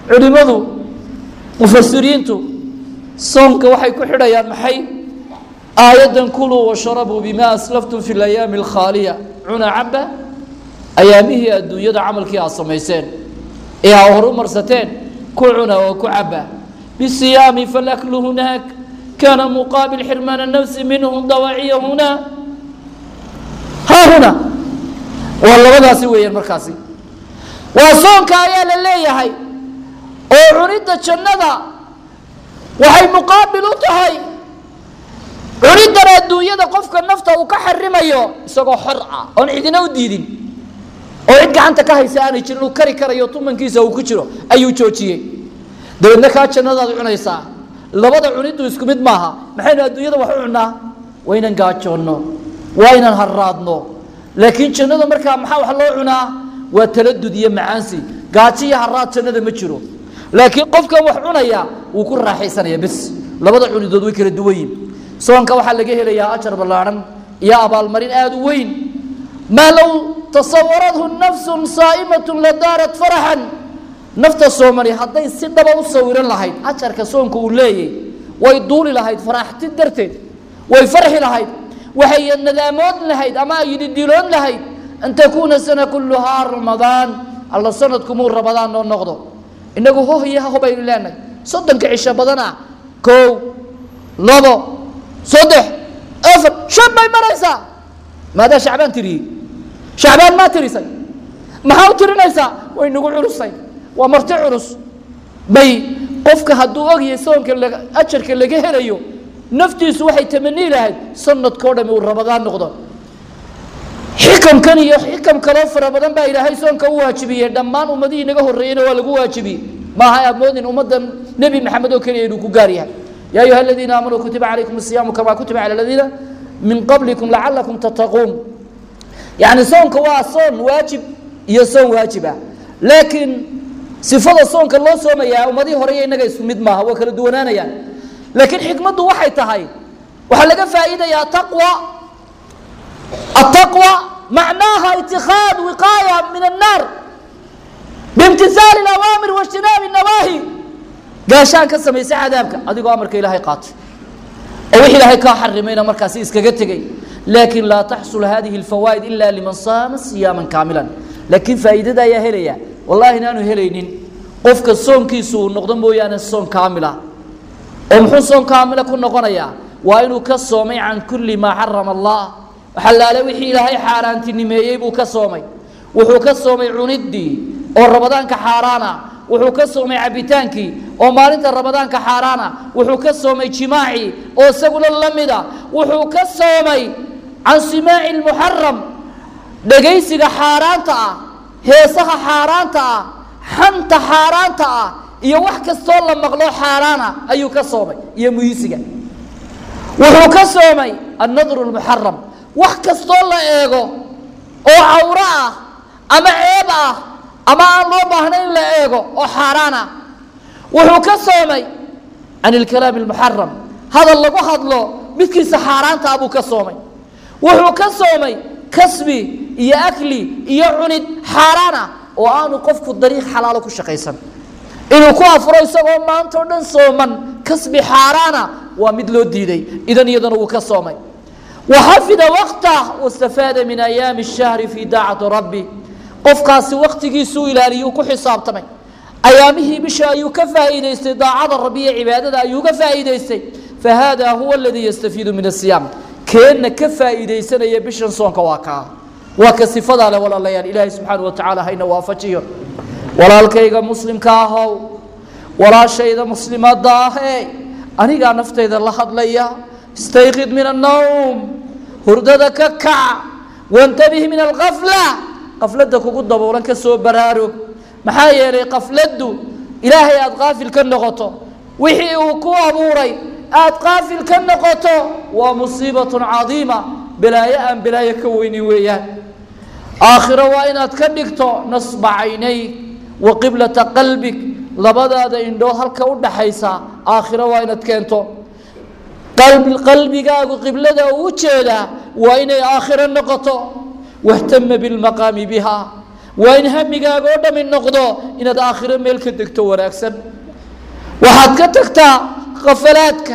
علماء مفسرين صونك وحي كحريان محي آية كلوا وشربوا بما أسلفتم في الأيام الخالية عنا عبا أيامه الدنيا عمل كي عصميسين إيه أهرو مرستين كعنا وكعبا بالصيام فالأكل هناك كان مقابل حرمان النفس منهم ضواعي هنا ها هنا والله ولا سوي المركزي وصونك يا للي هاي وعريد الجنة وهي مقابل هاي عريد الدنيا قفك النفط وكحرم يو سقو حرعة أن عيدنا وديدين وعيد عنك كهي ساني تلو كري كري يطمن كيسه وكشرو أيو تشوتشي ده إنك الجنة عنا يسا لبضع عريد ويسكمد معها محين الدنيا وحنا وين نقاتشونو وين نهرادنو لكن جنة مركا محاو حلو عنا وتردد معانسي قاتشي هراد جنة متشرو لكن قفك وحنا يا وكل راح يسني بس لبضع عريد ويكر الدوين سواء كان حلقه يا أجر بالعرم يا أبا المرين آدوين ما لو تصورته النفس صائمة لدارت فرحا نفط الصومري حتى يصير بوصور لهاي أجر كسون كوليه ويدور لهاي فرح تدرتد ويفرح لهاي وهي الندامات لهاي أما يديلون لهاي أن تكون السنة كلها رمضان الله سنة كمور رمضان نقضه إنه هو هي هو بين لنا صدق عيشة بدنا كو لبو صدح أفر شاب مريسا ماذا شعبان تري شعبان ما تريسي ما هو تري نيسا وين نقول عرسي ومرتع عرس بي قفك هدو أغي يسون كلا أشر كلا جهريو نفتي سوحي تمني له سنة كودا من رمضان نقضى حكم كان حكم كلاف رمضان بقى إلى هاي سون كواجبية دمان ومدينة جهرين ولا جواجبي ما هي أبودين ومدن نبي محمد وكريم وكجاريها يا أيها الذين آمنوا كتب عليكم الصيام كما كتب على الذين من قبلكم لعلكم تتقون يعني صوم كوا صوم واجب يصوم واجبة لكن صفة الصوم كالله صوم يا ومدي هرية إنك يسمد ما هو كل دونانا يعني لكن حكمته وحي تهاي وحلقة فائدة يا تقوى التقوى معناها اتخاذ وقاية من النار بامتثال الأوامر واجتناب النواهي قاشان كسمي سعادامك أديكو أمرك إلهي قاتل أو إلهي كحرمين مركزيس كجتجي لكن لا تحصل هذه الفوائد إلا لمن صام صياما كاملا لكن فائدة يا هليا والله نانو هلينين قفك الصوم كيسو نقدم بويان الصوم كاملة ومحو صوم كاملة كن نقنيا وإنه كالصومي عن كل ما حرم الله وحلال وحي إلهي حاران تنمييبو كالصومي وحو كالصومي عندي ورمضان كحارانا wuxuu ka soomay cabitaankii oo maalinta ramadaanka xaraana wuxuu ka soomay jimaaci oo isaguna lamida wuxuu ka soomay an simaa'i al-muharram dhageysiga xaraanta ah heesaha xaraanta ah xanta xaraanta ah iyo wax kasto la maqlo xaraana ayuu ka soomay iyo muuyisiga wuxuu ka soomay an-nadru al-muharram wax kasto la eego oo awra ah ama ceeb ah أما الله بهنا إلا إيجو وحارانا وهو كسومي عن الكلام المحرم هذا اللي واحد له مثل سحاران تابو كسومي وهو كسومي كسبي يا أكلي يا عند حارانا وأنا قفك الطريق حلالك الشقيسا إنه كوف رئيسه ما أنتم صومن كسبي حارانا ومثله ديدي إذن يدنو كسومي وحفظ وقته واستفاد من أيام الشهر في داعة ربي قفكاس وقتي سوء لاريو كحساب تمي أيامه بشا يكفى استطاعة الربيع عبادة يكفى إيديستي فهذا هو الذي يستفيد من الصيام كأن كفى إيديستنا يبشن صون كواكا وكصفة على ولا الله يعني إلهي سبحانه وتعالى هين وافجيه ولا الكيغا مسلم كاهو ولا شيء مسلم ضاهي أنا قاعد نفتي إذا الله حد ليا استيقظ من النوم هرددك كع وانتبه من الغفلة قفلتك قد بولن كسو برارك محايا لي قفلته إلهي أتغافل كالنغطو وحي وكو أبوري أتغافل كالنغطو ومصيبة عظيمة بلا يأم بلا يكويني وياه آخر وإن أتكنكتو نصب عينيك وقبلة قلبك لبدا دا إندو هلك ود حيسا آخر وإن أتكنتو قلبك وقبلة وجهدا وإن آخر النقطو واهتم بالمقام بها وإن همك أقول من نقضه إن الآخرة ملك الدكتور أكسن وحد كتكتا غفلاتك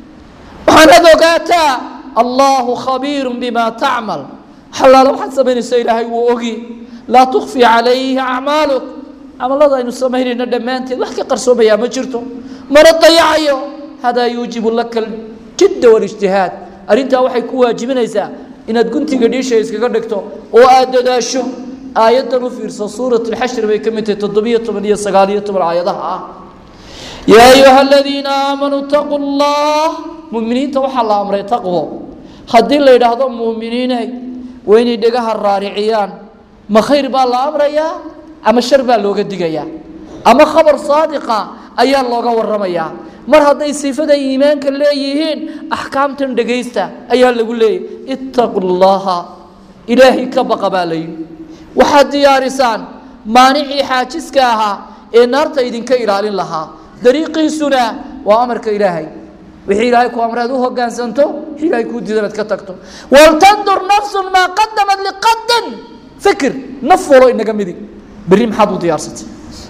وحنا ذوقاتا الله خبير بما تعمل حلال واحد سمين السيدة هاي وأوغي لا تخفي عليه أعمالك عمل الله إنه سمين الندمانتي وحكي قرصوبة يا مجرته مرض ضيعيه هذا يوجب لك الجد والاجتهاد أرنت وحي كوا جمينيسا إن كنت قديشة يسكردكتو وآدداشو آيات نفيرس سورة الحشر بكمية التضبية من سقالية من آياتها يا أيها الذين آمنوا اتقوا الله مؤمنين توحى الله أمر تقوى خدين لي هذا مؤمنين وين يدقها الرارعيان ما خير بالله أمر يا أما الشر بالله قد دقيا أما خبر صادقة أيا الله ورميا مر هذا صفة إيمان كليهين أحكام تندقيستا أيها اللي يقول لي اتقوا الله إلهي كبق بالي وحد يا رسان مانعي حاجسكاها النار تيدين كيرالين لها طريقي سنة وأمرك إلهي وحي إلهي كو أمر هذوه كان سنتو إلهي كو ديدنت كتكتو ولتنظر نفس ما قدمت لقد فكر نفروا إنك مدي بريم حاضو ديارستي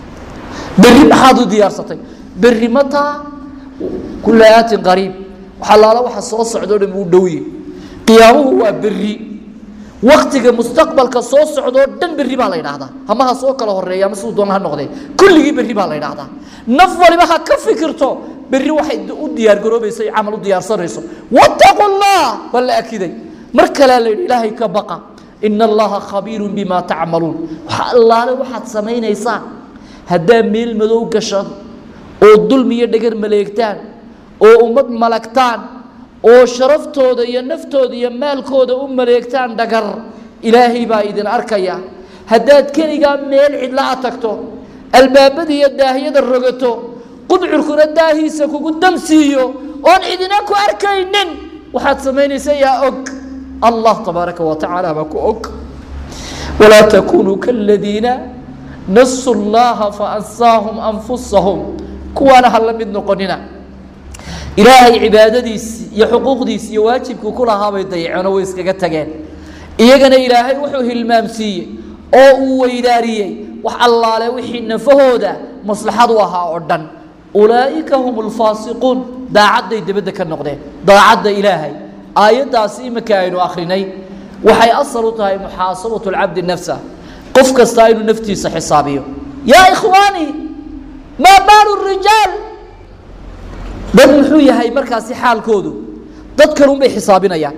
بريم حاضو ديارستي بريم متى كل آيات قريب وحلاله وحصوص عدود مودوي قيامه هو بري وقتك مستقبل كصوص عدود دن بري بالله هذا هم هالصوك له الريا مسود دون هالنقطة كل شيء بري بالله هذا نفر ما كفكرته بري واحد وديار قروب يسوي عمل وديار صار يسوي واتقوا الله ولا أكيد مركلا لله كبقى إن الله خبير بما تعملون الله له واحد سمين يسان هذا ميل مدو كشر أو الظلم يدقر ملكتان أو أمد ملكتان أو شرفتو ده ينفتو ده يمالكو ده ملكتان دقر إلهي بايدن أركيا هداد كنيقا ميل عدلا أتكتو الباب دي الداهية الرقتو قدعركو الداهي سكو قدام سيو أون عدناكو أركينن وحد سميني سيا أك الله تبارك وتعالى باكو أك ولا تكونوا كالذين نسوا الله فأنساهم أنفسهم كوانا هلا من نقننا إلهي عبادتيس يا حقوقديس يا واجبك كلها بيضيعون ويسكا تجان إيجانا إلهي وحوه المامسية أو ويدارية وح الله له وحي نفهودا مصلحة وها أردن أولئك هم الفاسقون دا عد يدبدك النقدة دا عد إلهي آيات داسيمة كائن آخرين وحي أصلتها محاسبة العبد نفسه قفك استايل نفتي حسابيه يا إخواني ما بال الرجال dad muxuu yahay markaasi xaalkoodu dad kale u xisaabinaya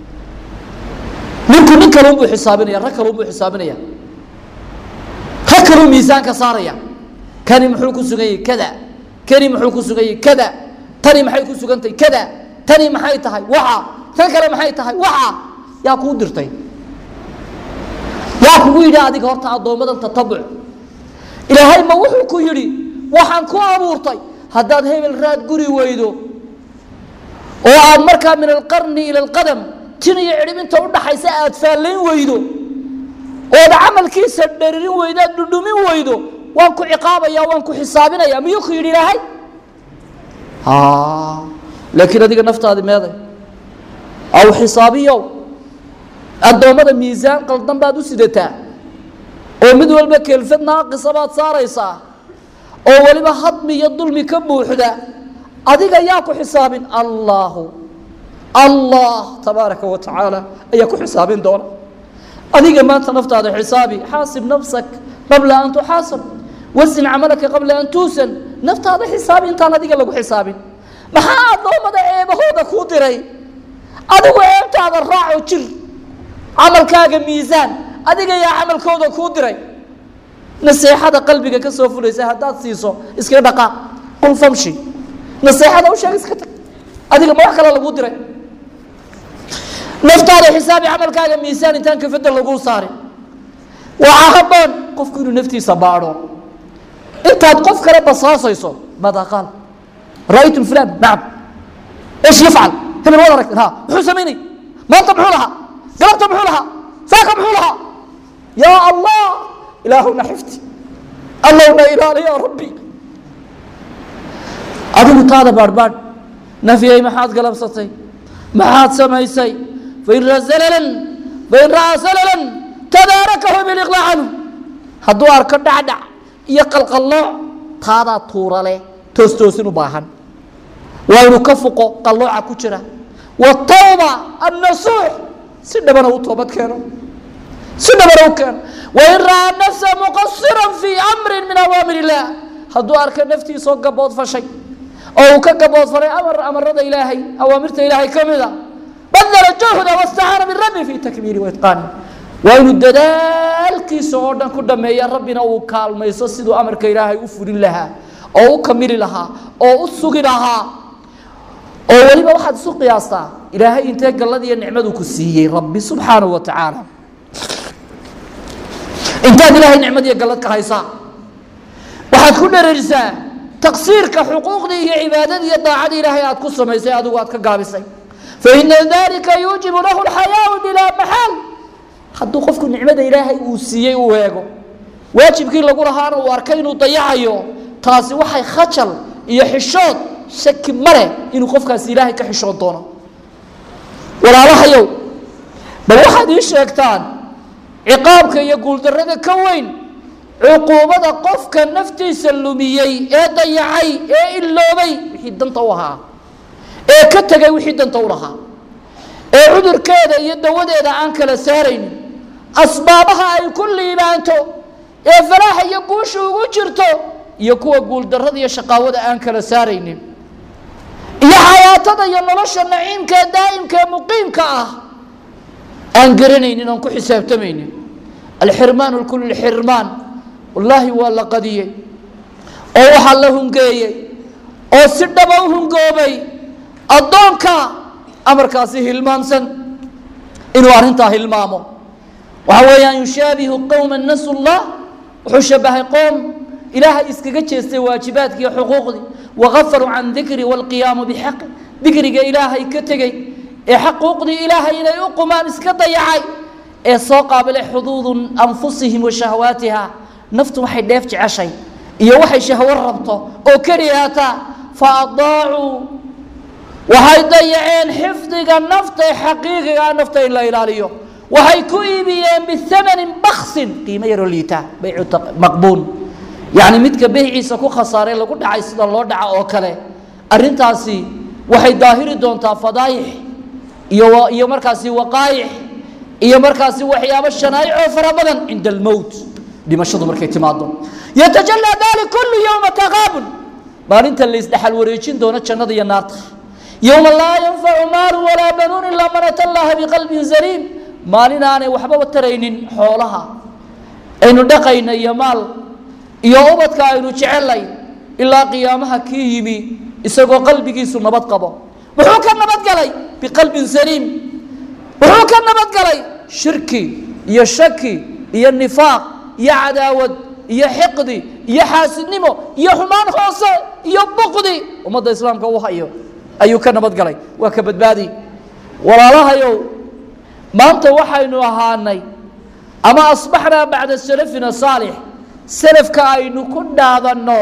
nin kale u xisaabinaya rag kale u xisaabinaya rag kale miisaanka saaraya kani muxuu ku sugan yahay kada kani muxuu ku sugan yahay kada tani maxay ku sugantay kada tani maxay tahay waxa tan kale maxay tahay waxa yaa ku dirtay yaa kugu yidhi adiga horta addoomadan tatabuc ilaahay ma wuxuu ku yidhi waxaan ku abuurtay هداد هيبل راد قري ويدو وعاد مركا من القرن إلى القدم تني يعلم انت ودا حيساء أتفالين ويدو ودا عمل كيس الدرين ويدا دودومين ويدو وانكو عقابة يا وانكو حسابنا يا ميوخي يري لهاي لكن هذه النفط هذه ماذا أو حسابية الدوامة ميزان قلتن بادو سيدتا ومدو المكيل في الناقصة بات صاريسا oo waliba hadmi iyo dulmi ka buuxda adiga yaa ku xisaabin Allah tabaaraka wa taala ayaa ku xisaabin doona adiga maanta naftaada xisaabi xaasib nafsak qabla an tuhasab wasin amalaka qabla an tusan naftaada xisaabi inta adiga lagu xisaabin maxaa doomada eebahooda ku diray adigu eebtaada raaco jir amalkaaga miisaan adiga yaa amalkooda ku diray نصيحة قلبك كسوف ليس هدات سيسو اسكي دقا قل فمشي نصيحة وش اسكتك هذيك ما وحكى لا قدره نفترض حسابي عمل كاغا ميزان انت كفد لو صاري وعهبان قف كنو نفتي صبارو انت قف كره بصاصيسو ماذا قال رايت فلان نعم ايش يفعل هنا ولا ها حسميني ما طمحوا لها قلت طمحوا لها ساق طمحوا لها يا الله إلهنا حفتي اللهم إلهي يا ربي أدو تادا باربان نفي أي محاد قلب سطي محاد سميسي فإن رأى زللا تداركه بالإغلاء عنه hadduu arko dhacdhac iyo qalqallooc taadaa tuura leh toostoosin u baahan waa inuu ka fuqo qallooca ku jira watawba annasuux si dhabana u toobad keeno si dhabana u keeno wain ra'aa nafsa muqasiran fii amrin min awaamir illaah hadduu arko naftiisoo gabood fashay oo uu ka gabood faray amarada ilaahay awaamirta ilaahay ka mida badala juhda wastacaana birabbi fii takbiiri waitqaani waa inuu dadaalkiisa oo dhan ku dhameeya rabbina uu kaalmayso siduu amarka ilaahay u fulin lahaa oo u kamili lahaa oo u sugi lahaa oo weliba waxaad isu qiyaastaa ilaahay intee gallada iyo nicmadu ku siiyey rabbi subxaanahu wa tacaala intaad ilaahay nicmad iyo gallad ka haysaa waxaad ku dhererisaa taqsiirka xuquuqdii iyo cibaadadii iyo daacadii ilaahay aad ku samaysay adigu aad ka gaabisay faina dalika yuujibu lahu alxayaau bilaa maxal hadduu qofku nicmada ilaahay uu siiyey uu eego waajibkii lagu lahaana uu arkay inuu dayacayo taasi waxay khajal iyo xishood shaki male inuu qofkaasi ilaahay ka xishood doono walaalahayow bal waxaad ii sheegtaan ciqaabka iyo guuldarrada ka weyn cuquubada qofka naftiisa lumiyey ee dayacay ee iloobay wixii danta u ahaa ee ka tegay wixii danta u lahaa ee cudurkeeda iyo dawadeeda aan kala saaraynin asbaabaha ay ku liibaanto ee falaaxa iyo guusha ugu jirto iyo kuwa guuldarrada iyo shaqaawada aan kala saaraynin iyo xayaatada iyo nolosha naciimka ee daa'imka ee muqiimka ah aan garanaynin aan ku xisaabtamaynin alxirmaanu lkulli lxirmaan wallaahi waa la qadiyey oo waxaa la hungeeyey oo si dhaba u hungoobay addoonka amarkaasi hilmaamsan inuu arrintaa hilmaamo waxa weeyaan yushaabihu qowma nasu llah wuxuu shabahay qoom ilaahay iskaga jeestay waajibaadkii iyo xuquuqdii wagafaruu can dikri waalqiyaamu bixaqi dikriga ilaahay ka tegey ee xaquuqdii ilaahay inay u qumaan iska dayacay ee soo qaabilay xuduudu anfusihim wa shahawaatiha naftu waxay dheef jeceshay iyo waxay shahwo rabto oo keliyaata fa adaacuu waxay dayaceen xifdiga nafta ee xaqiiqiga nafta in la ilaaliyo waxay ku iibiyeen bithamanin baksin qiimo yaroo liita baycu maqbuun yacni midka beyciisa ku khasaaray lagu dhacay sida loo dhaca oo kale arrintaasi waxay daahiri doontaa fadaayix iyo markaasi waqaayix iyo markaasi waxyaabo shanaaicoo fara badan cinda almowt dhimashadu markay timaado yatajallaa dalik kullu yowma taqaabun maalinta la isdhexal wareejin doono jannada iyo naarta yowma laa yanfacu maalu walaa banuun ilaa man ata allaha biqalbin saliim maalin aanay waxbaba taraynin xoolaha aynu dhaqayna iyo maal iyo ubadka aynu jecelay ilaa qiyaamaha kii yimi isagoo qalbigiisu nabad qabo muxuu ka nabadgalay biqalbin saliim wuxuu ka nabadgalay shirki iyo shaki iyo nifaaq iyo cadaawad iyo xiqdi iyo xaasidnimo iyo xumaan hoose iyo buqdi ummadda islaamka u hayo ayuu ka nabadgalay waa ka badbaadi walaalahayow maanta waxaynu ahaanay ama asbaxnaa bacda salafina saalix salafka aynu ku dhaadanno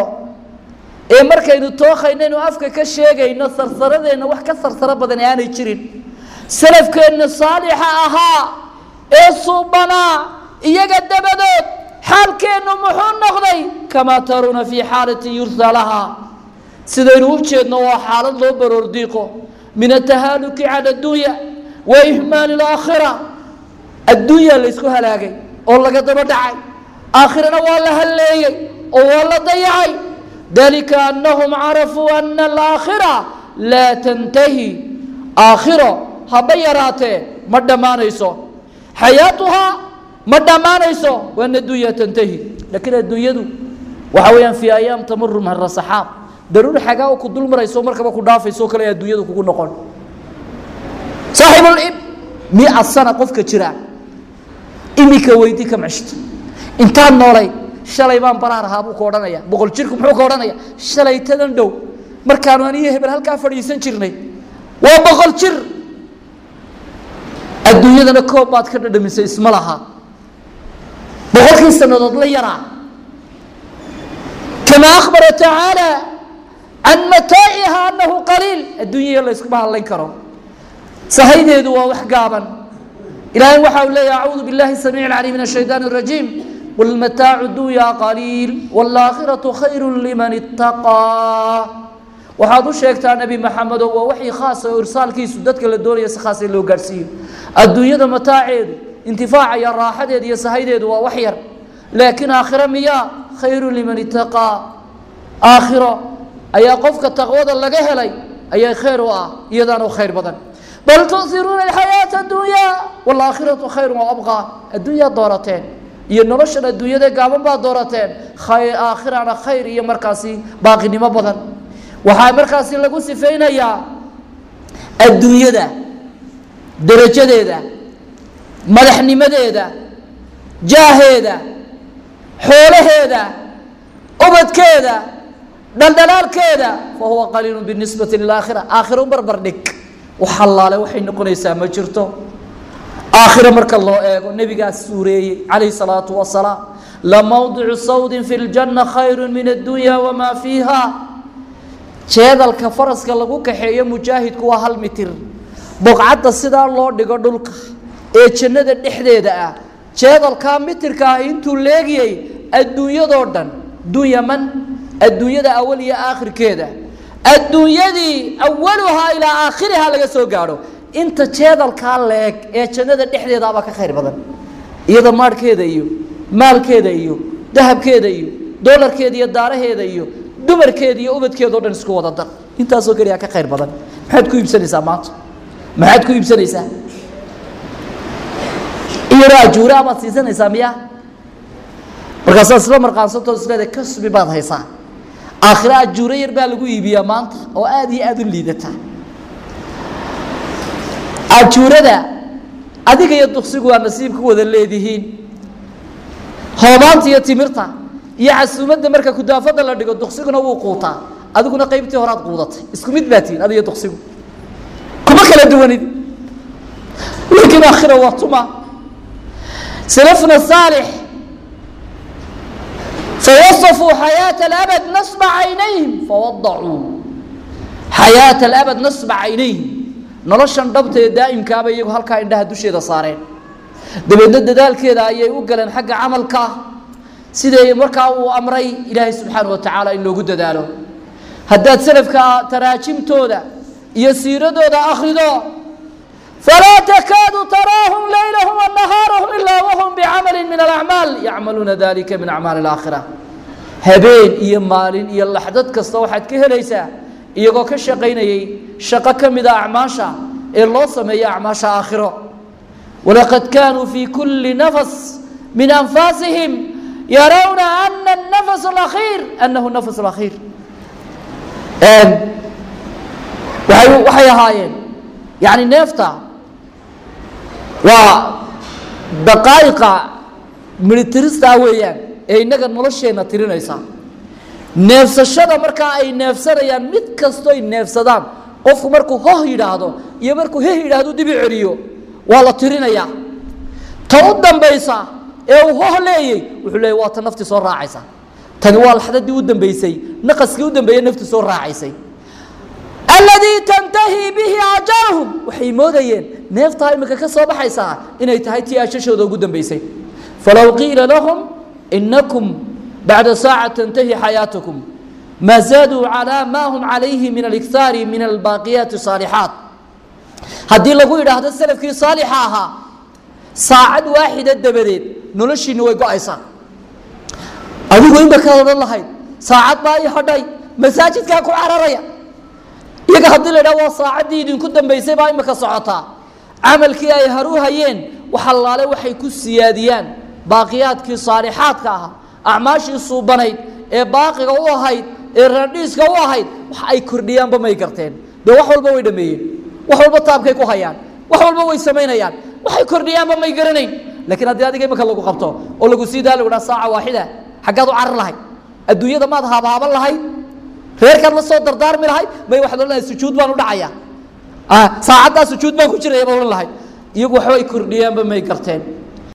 ee markaynu tookaynaynu afka ka sheegayno sarsaradeenna wax ka sarsaro badan ee aanay jirin salafkeenna saalixa ahaa ee suubanaa iyaga dabadood xaalkeennu muxuu noqday kamaa taruuna fii xaalatin yurhaa lahaa sidaynu u jeedno waa xaalad loo baroordiiqo min atahaaluki cala addunya wa ihmaali alaakhira addunya laysku halaagay oo laga daba dhacay aakhirana waa la halleeyey oo waa la dayacay dalika annahum carafuu ana alaakhira laa tantahi aakhiro haba yaraatee ma dhammaanayso xayaatuhaa ma dhammaanayso waana addunya tantahi laakiin adduunyadu waxa weeyaan fii ayaam tamuru mahra saxaab daruuri xagaa oo ku dul marayso markaba ku dhaafayso kale adduunyadu kugu noqon saaxibul ib 100 sana qofka jira imika weydii ka macshto intaan noolay shalay baan baraar ahaa buu ku odhanaya boqol jirku muxuu ka odhanaya shalay tadan dhow markaanu aniga hebel halkaa fadhiisan jirnay waa boqol jir adduunyadana koob baad ka dhadhamisay isma laha boqolkii sannadood la yaraa kama akhbara tacaala can mataaciha annahu qaliil adduunyaya la yskuma hadlayn karo sahaydeedu waa wax gaaban ilaahay waxa uu leeyahay acuudu billahi samiici alcaliim min ashaydaani arajiim قل متاع الدنيا قليل والآخرة خير لمن اتقى waxaad u sheegtaa nabi maxamed oo wixii khaas ah irsaalkiisu dadka la doonaya si khaas ah loo gaarsiiyo adduunyada mataaceedu intifaaca iyo raaxadeeda iyo sahaydeedu waa wax yar laakiin aakhira miya khayru liman ittaqa aakhira ayaa qofka taqwada laga helay ayaa khayr u ah iyadana khayr badan bal tu'thiruna alhayata ad-dunya wal aakhiratu khayrun wa abqa adduunya doorateen iyo nolosha adduunyada gaaban baa doorateen khayr aakhirana khayr iyo markaasi baaqinimo badan waxaa markaasi lagu sifeynayaa adduunyada darajadeeda madaxnimadeeda jaaheeda xoolaheeda ubadkeeda daldalaalkeeda fa huwa qaliilun binisbati lilaakhira aakhiro barbar dhig waxallaale waxay noqonaysaa ma jirto aakhiro marka loo eego nabigaas suureeyey calayhi salaatu wasalaam la mawdicu sawdin fi ljanna khayrun min addunya wamaa fiiha jeedalka faraska lagu kaxeeyo mujaahidku waa 1 mitir boqcadda sidaa loo dhigo dhulka ee jannada dhexdeeda ah jeedalka mitirka ah intuu leegiyay adduunyadoo dhan dunyaman adduunyada awal iyo aakhirkeeda adduunyadii awwaluha ilaa aakhiriha laga soo gaaro inta jeedalka leeg ee jannada dhexdeeda aba ka khayr badan iyada maarkeeda iyo maalkeeda iyo dahabkeeda iyo doolarkeeda iyo daaraheeda iyo dumarkeeda iyo ubadkeeda oo dhan isku wada dar intaas oo kaliya ka khayr badan maxaad ku iibsanaysaa maanta maxaad ku iibsanaysaa iyara ajuura ma siisanaysaa miya markaas isla marqaansanto isleedahay kasbi baad haysaa aakhira ajuura yar baa lagu iibiyaa maanta oo aad iyo aad u liidata ajuurada adiga iyo duqsigu waa nasiib ku wada leedihiin hoobaanta iyo timirta iyo casuumadda marka kudaafada la dhigo duqsiguna wuu quutaa adiguna qaybtii horaad quudatay isku mid baatiin adiga duqsigu kuma kala duwanid laakiin aakhira waa tuma salafna saalix فوصفوا حياة الأبد نصب عينيهم فوضعوا حياة الأبد نصب عينيهم نلشان دبت دائم كابا يجو هالكا عندها دوشي دا صارين دبنا دال كذا يوقلن حق عملك سيدي مركا وأمري إلهي سبحانه وتعالى إنه قد داله هدات سلفك تراجم تودا يسير دودا آخر دو فلا تكاد تراهم ليلهم ونهارهم إلا وهم بعمل من الأعمال يعملون ذلك من أعمال الآخرة هبين إيا مالين إيا اللحظات كستوحد كهليسا إيا كشقين شقك من أعماشا الله سمي أعماشا آخرة ولقد كانوا في كل نفس من أنفاسهم يرون أن النفس الأخير أنه النفس الأخير وحي هايين يعني نفتا ودقائق ملترستا ويان اي نغا نولشينا ترينيسا neefsashada marka ay neefsanayaan mid kasto ay neefsadaan qofku markuu hooh yiraahdo iyo markuu heh yiraahdo dib u celiyo waa la tirinaya tan u dambaysa ee uu hooh leeyay wuxuu leeyahay waa tan nafti soo raacaysa tan waa laxdadii u dambaysay naqaskii u dambeeyay nafti soo raacaysay alladhi tantahi bihi ajaruhum waxay moodayeen neefta imika ka soo baxaysa inay tahay tii ashashooda ugu dambaysay falaw qila lahum innakum بعد ساعة تنتهي حياتكم ما زادوا على ما هم عليه من الإكثار من الباقيات الصالحات هدي لقوا هذا السلف كي صالحاها ساعة واحدة دبريد نلشي نوي قايسا أبو قوين بكال الله هاي ساعة ما يحدي مساجد كاكو عراريا يقا هدي لنا ساعة دي دين كدن بيسي باي مكا سعطا عمل كي يهروها ين وحلالي وحي كو السياديان باقيات كي صالحات كاها أعماشي صوبانيد باقي قوهايد الرئيس قوهايد وحي كرديان بماي قرتين ده وحول بوي دميين وحول بطابكي كوهيان وحول بوي سمينيان وحي كرديان بماي قرنين لكن هذه هذه كيف كلو قبطه ولا قصيدة لولا ساعة واحدة حقادو عر لهاي الدنيا ده ما ذهب هذا لهاي غير كان الصوت دردار من هاي ما يوحد لنا السجود بانو دعيا ساعة سجود بانو كشري يبغون لهاي يقول حوي كرديان بماي قرتين